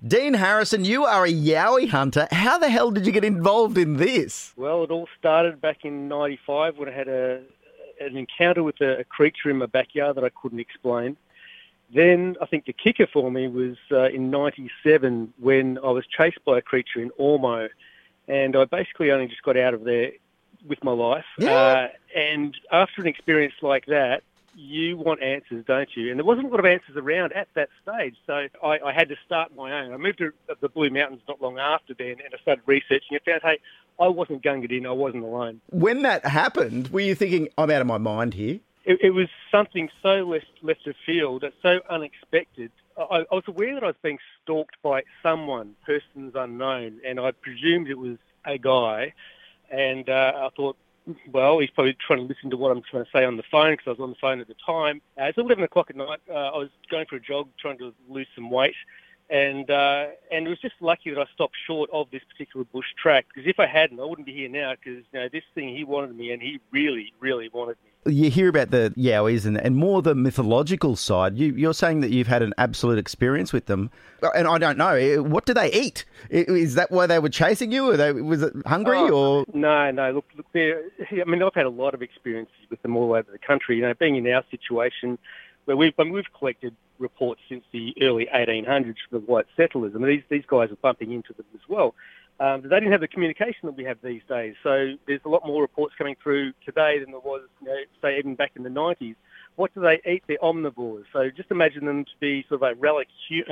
Dean Harrison, you are a Yowie hunter. How the hell did you get involved in this? Well, it all started back in '95 when I had an encounter with a creature in my backyard that I couldn't explain. Then I think the kicker for me was in '97 when I was chased by a creature in Ormo, and I basically only just got out of there with my life. Yeah. And after an experience like that, you want answers, don't you? And there wasn't a lot of answers around at that stage, so I had to start my own. I moved to the Blue Mountains not long after then, and I started researching and found, hey, I wasn't gungered in, I wasn't alone. When that happened, were you thinking, I'm out of my mind here? It was something so left of field, so unexpected. I was aware that I was being stalked by someone, persons unknown, and I presumed it was a guy, and I thought, well, he's probably trying to listen to what I'm trying to say on the phone because I was on the phone at the time. It's 11 o'clock at night. I was going for a jog, trying to lose some weight, and it was just lucky that I stopped short of this particular bush track, because if I hadn't, I wouldn't be here now, because this thing, he wanted me, and he really, really wanted me. You hear about the Yowies and more the mythological side. You're saying that you've had an absolute experience with them. And I don't know, what do they eat? Is that why they were chasing you? Was it hungry or? No. Look, I've had a lot of experiences with them all over the country. Being in our situation, where we've collected reports since the early 1800s from the white settlers. These guys are bumping into them as well. They didn't have the communication that we have these days. So there's a lot more reports coming through today than there was, say, even back in the 90s. What do they eat? They're omnivores. So just imagine them to be sort of a relic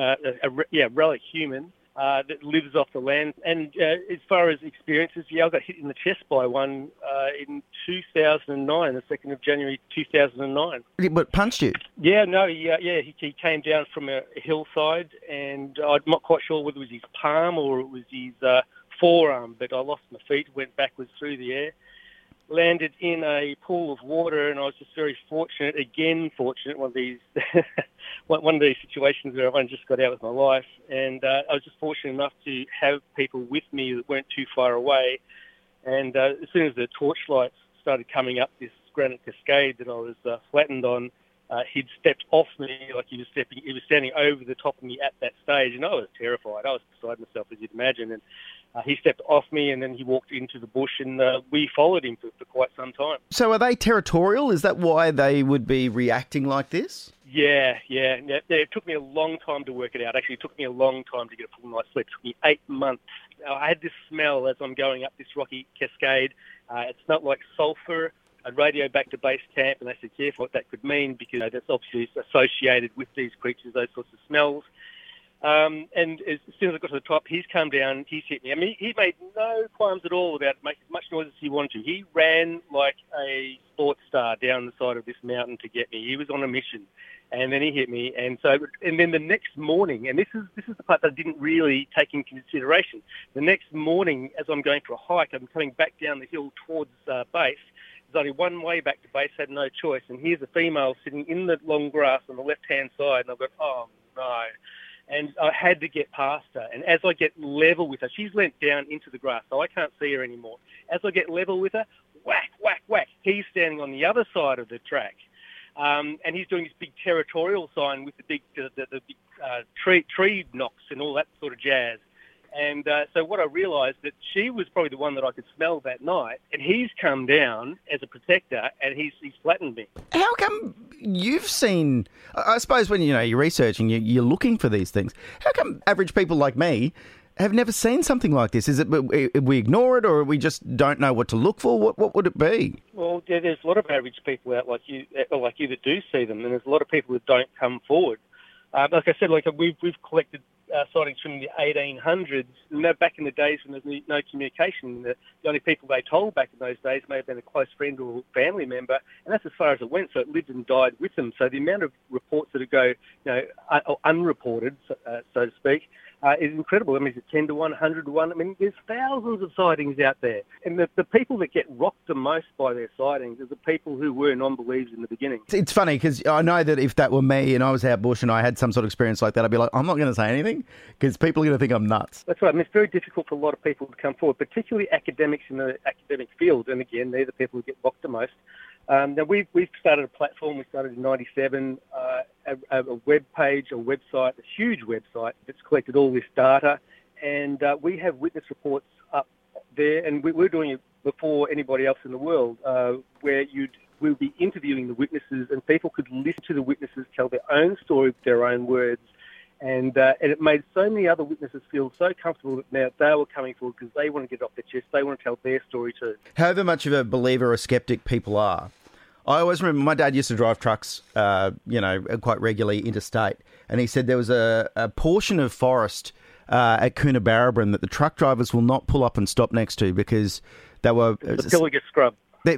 human that lives off the land. And as far as experiences, I got hit in the chest by one in 2009, the 2nd of January 2009. But punched you? Yeah, no, he came down from a hillside, and I'm not quite sure whether it was his palm or it was his forearm, but I lost my feet, went backwards through the air, landed in a pool of water, and I was just very fortunate, one of these one of these situations where I've only just got out with my life, and I was just fortunate enough to have people with me that weren't too far away, and as soon as the torchlights started coming up this granite cascade that I was flattened on, he'd stepped off me like he was standing over the top of me at that stage, and I was terrified. I was beside myself, as you'd imagine, and he stepped off me, and then he walked into the bush, and we followed him for quite some time. So are they territorial? Is that why they would be reacting like this? Yeah. It took me a long time to work it out. Actually, it took me a long time to get a full night's sleep. It took me 8 months. I had this smell as I'm going up this rocky cascade. It smelled like sulphur. I'd radio back to base camp, and they said, careful what that could mean, because that's obviously associated with these creatures, those sorts of smells. And as soon as I got to the top, he's come down, he's hit me. He made no qualms at all about making as much noise as he wanted to. He ran like a sports star down the side of this mountain to get me. He was on a mission. And then he hit me, and then the next morning, and this is the part that I didn't really take into consideration. The next morning, as I'm going for a hike, I'm coming back down the hill towards base. There's only one way back to base, had no choice, and here's a female sitting in the long grass on the left-hand side, and I've got, oh no. And I had to get past her, and as I get level with her, she's leant down into the grass, so I can't see her anymore. As I get level with her, whack, whack, whack, he's standing on the other side of the track. And he's doing this big territorial sign with the big tree knocks and all that sort of jazz. And so what I realised, that she was probably the one that I could smell that night, and he's come down as a protector, and he's flattened me. How come you've seen, I suppose when you're researching, you're looking for these things, how come average people like me have never seen something like this? Is it we ignore it, or we just don't know what to look for? What would it be? Well, there's a lot of average people out like you that do see them, and there's a lot of people that don't come forward. Like I said, we've collected sightings from the 1800s. Back in the days when there's no communication, the only people they told back in those days may have been a close friend or family member, and that's as far as it went. So it lived and died with them. So the amount of reports that go, unreported, so to speak, is incredible. I mean, is it 10 to 1, 100 to 1? I mean, there's thousands of sightings out there. And the people that get rocked the most by their sightings are the people who were non-believers in the beginning. It's funny, because I know that if that were me and I was out bush and I had some sort of experience like that, I'd be like, I'm not going to say anything, because people are going to think I'm nuts. That's right. I mean, it's very difficult for a lot of people to come forward, particularly academics in the academic field. And again, they're the people who get rocked the most. Now, we've started a platform. We started in '97, a web page, a website, a huge website that's collected all this data, and we have witness reports up there, and we're doing it before anybody else in the world, where we'll be interviewing the witnesses, and people could listen to the witnesses tell their own story with their own words. And it made so many other witnesses feel so comfortable that now they were coming forward because they want to get off their chest. They want to tell their story too. However much of a believer or skeptic people are, I always remember my dad used to drive trucks, quite regularly interstate, and he said there was a portion of forest at Coonabarabran that the truck drivers will not pull up and stop next to because they were the Pilliga scrub.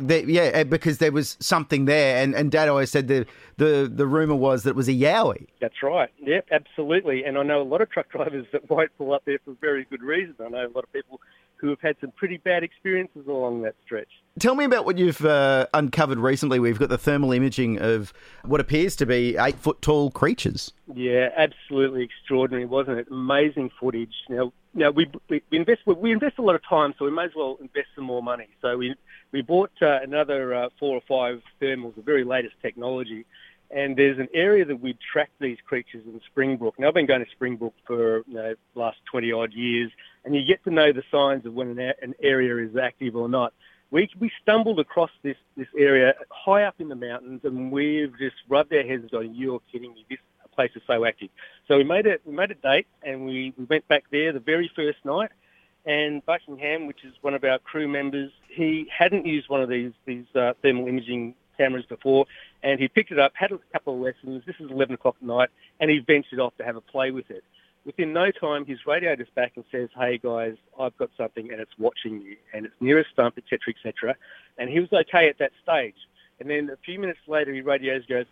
Because there was something there, and Dad always said the rumour was that it was a yowie. That's right. Yep, absolutely. And I know a lot of truck drivers that won't pull up there for very good reason. I know a lot of people who have had some pretty bad experiences along that stretch. Tell me about what you've uncovered recently. We've got the thermal imaging of what appears to be 8-foot-tall creatures. Yeah, absolutely extraordinary, wasn't it? Amazing footage. Now we invest a lot of time, so we may as well invest some more money. So we bought another 4 or 5 thermals, the very latest technology, and there's an area that we track these creatures in Springbrook. Now, I've been going to Springbrook for the last 20-odd years, and you get to know the signs of when an area is active or not. We stumbled across this area high up in the mountains, and we've just rubbed our heads going, "You're kidding me, this place is so active." So we made a date, and we went back there the very first night, and Buckingham, which is one of our crew members, he hadn't used one of these thermal imaging cameras before, and he picked it up, had a couple of lessons. This is 11 o'clock at night, and he ventured off to have a play with it. Within no time, his radioed us back and says, "Hey guys, I've got something, and it's watching you, and it's near a stump, etc., etc." And he was okay at that stage. And then a few minutes later, he radios, goes,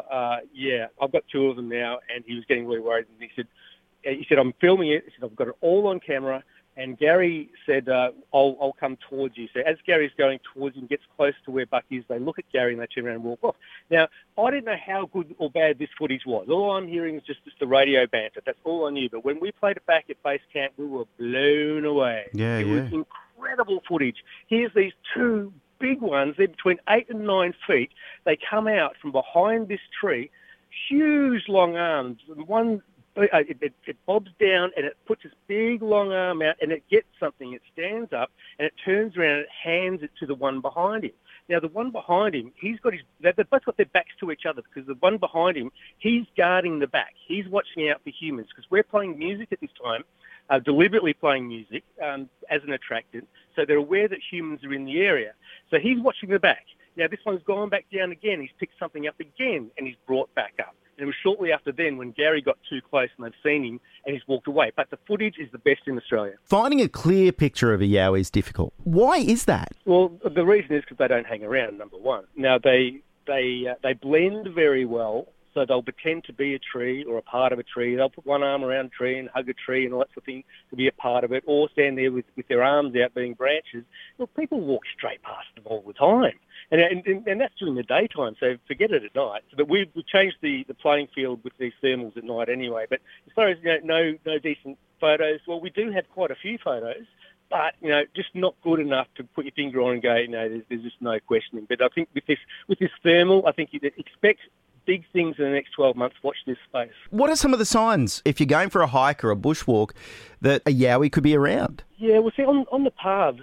"Yeah, I've got 2 of them now," and he was getting really worried. And he said, "I'm filming it." He said, "I've got it all on camera." And Gary said, I'll come towards you. So as Gary's going towards him, gets close to where Buck is, they look at Gary and they turn around and walk off. Now, I didn't know how good or bad this footage was. All I'm hearing is just the radio banter. That's all I knew. But when we played it back at base camp, we were blown away. It was incredible footage. Here's these 2 big ones. They're between 8 and 9 feet. They come out from behind this tree, huge long arms. One It bobs down and it puts its big long arm out and it gets something. It stands up and it turns around and it hands it to the one behind him. Now, the one behind him, they've both got their backs to each other because the one behind him, he's guarding the back. He's watching out for humans because we're playing music at this time, deliberately playing music as an attractant, so they're aware that humans are in the area. So he's watching the back. Now, this one's gone back down again. He's picked something up again and he's brought back up. And it was shortly after then when Gary got too close and they've seen him and he's walked away. But the footage is the best in Australia. Finding a clear picture of a yowie is difficult. Why is that? Well, the reason is because they don't hang around, number one. Now, they blend very well, so they'll pretend to be a tree or a part of a tree. They'll put one arm around a tree and hug a tree and all that sort of thing to be a part of it, or stand there with their arms out being branches. Well, people walk straight past them all the time. And that's during the daytime, so forget it at night. But we've changed the playing field with these thermals at night anyway. But as far as no decent photos, well, we do have quite a few photos, but just not good enough to put your finger on and go, there's just no questioning. But I think with this thermal, I think you'd expect big things in the next 12 months. Watch this space. What are some of the signs, if you're going for a hike or a bushwalk, that a yowie could be around? Yeah, well, see, on the paths,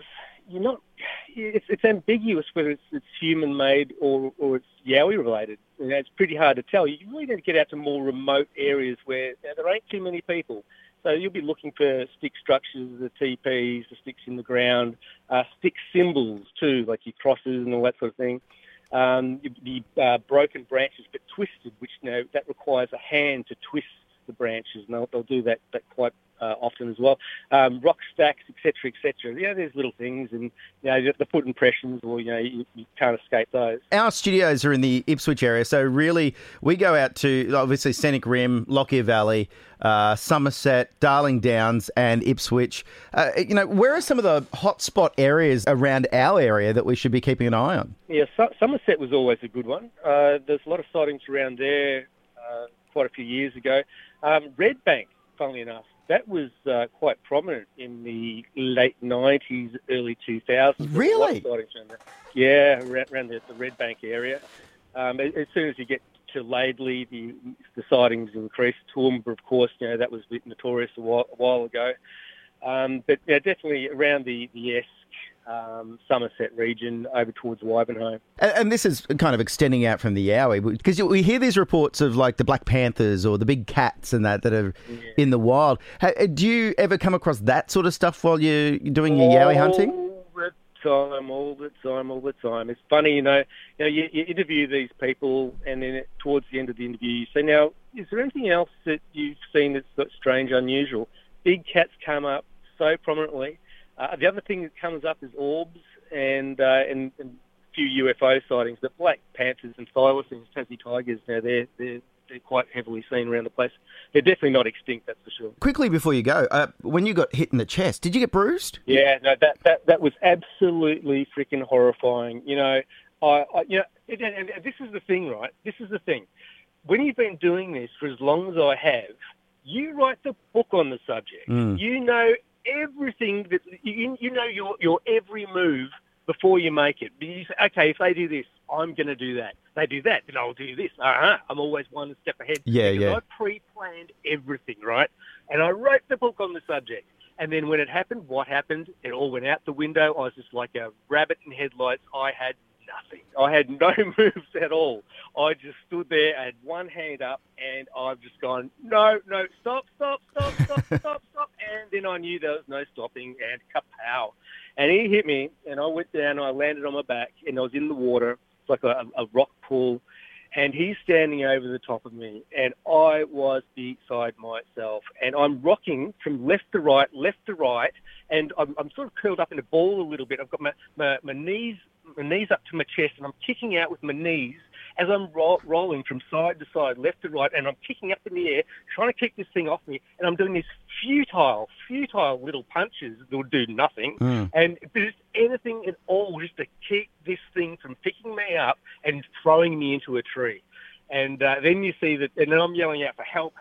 it's ambiguous whether it's human-made or it's yowie-related. It's pretty hard to tell. You really need to get out to more remote areas where there ain't too many people. So you'll be looking for stick structures, the teepees, the sticks in the ground, stick symbols too, like your crosses and all that sort of thing. The broken branches but twisted, which that requires a hand to twist the branches, and they'll do that quite often as well. Rock stacks, etc., etc. There's little things, and the foot impressions, or you can't escape those. Our studios are in the Ipswich area, so really we go out to obviously Scenic Rim, Lockyer Valley, Somerset, Darling Downs, and Ipswich. Where are some of the hotspot areas around our area that we should be keeping an eye on? Yeah, Somerset was always a good one. There's a lot of sightings around there quite a few years ago. Redbank, funnily enough, that was quite prominent in the late 90s, early 2000s. Really? Yeah, around the Redbank area. As soon as you get to Laidley, the sightings increased. Toowoomba, of course, that was a bit notorious a while ago. But definitely around the Esk, Somerset region over towards Wivenhoe. And this is kind of extending out from the Yowie, because we hear these reports of like the black panthers or the big cats and that are in the wild. Do you ever come across that sort of stuff while you're doing your Yowie hunting? All the time. It's funny, you interview these people, and then towards the end of the interview, you say, "Now, is there anything else that you've seen that's strange, unusual?" Big cats come up so prominently. The other thing that comes up is orbs and a few UFO sightings. But black panthers and thylacines, Tassie tigers, they're quite heavily seen around the place. They're definitely not extinct, that's for sure. Quickly before you go, when you got hit in the chest, did you get bruised? Yeah, no, that was absolutely freaking horrifying. And this is the thing, right? This is the thing. When you've been doing this for as long as I have, you write the book on the subject. You know everything that you know your every move before you make it. You say, okay, if they do this, I'm going to do that. They do that, then I'll do this. I'm always one step ahead. I pre-planned everything, right? And I wrote the book on the subject. And then when it happened, what happened? It all went out the window. I was just like a rabbit in headlights. I had nothing. I had no moves at all. I just stood there, I had one hand up, and I've just gone, no, stop. And then I knew there was no stopping, and kapow. And he hit me, and I went down, and I landed on my back, and I was in the water. It's like a rock pool. And he's standing over the top of me, and I was beside myself. And I'm rocking from left to right, and I'm sort of curled up in a ball a little bit. I've got my knees up to my chest, and I'm kicking out with my knees as I'm rolling from side to side, left to right, and I'm kicking up in the air, trying to kick this thing off me, and I'm doing these futile little punches that will do nothing, and just anything at all just to keep this thing from picking me up and throwing me into a tree. And then you see that, and then I'm yelling out for help,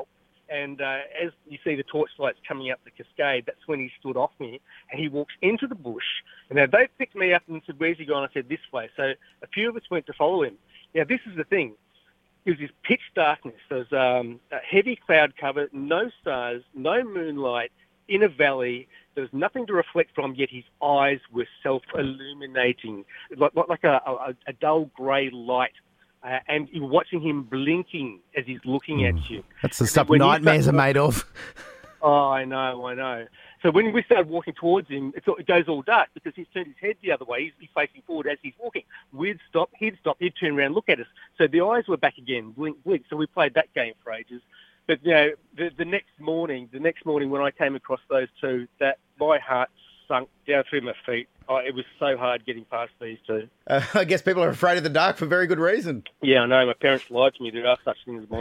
and as you see the torchlights coming up the cascade, that's when he stood off me, and he walks into the bush. And now they picked me up and said, "Where's he gone?" I said, "This way." So a few of us went to follow him. Now, this is the thing. It was this pitch darkness. There was a heavy cloud cover, no stars, no moonlight, in a valley. There was nothing to reflect from, yet his eyes were self-illuminating, like a dull grey light. And you're watching him blinking as he's looking at you. That's the stuff nightmares are made of. Oh, I know. So when we started walking towards him, it goes all dark because he's turned his head the other way. He's facing forward as he's walking. We'd stop, he'd turn around, look at us. So the eyes were back again, blink. So we played that game for ages. But the next morning when I came across those two, that my heart sunk down through my feet. It was so hard getting past these two. I guess people are afraid of the dark for very good reason. Yeah, I know. My parents lied to me. There are such things as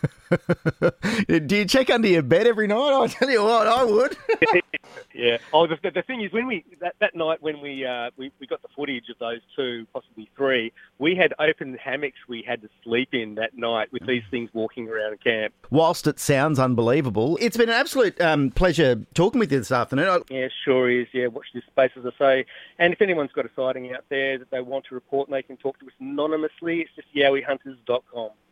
monsters. Do you check under your bed every night? I tell you what, I would. Yeah. Oh, the thing is, when that night when we got the footage of those two, possibly three, we had open hammocks we had to sleep in that night with these things walking around camp. Whilst it sounds unbelievable, it's been an absolute pleasure talking with you this afternoon. Yeah, sure is. Yeah, watch this space, as I say. And if anyone's got a sighting out there that they want to report, they can talk to us anonymously. It's just yowiehunters.com.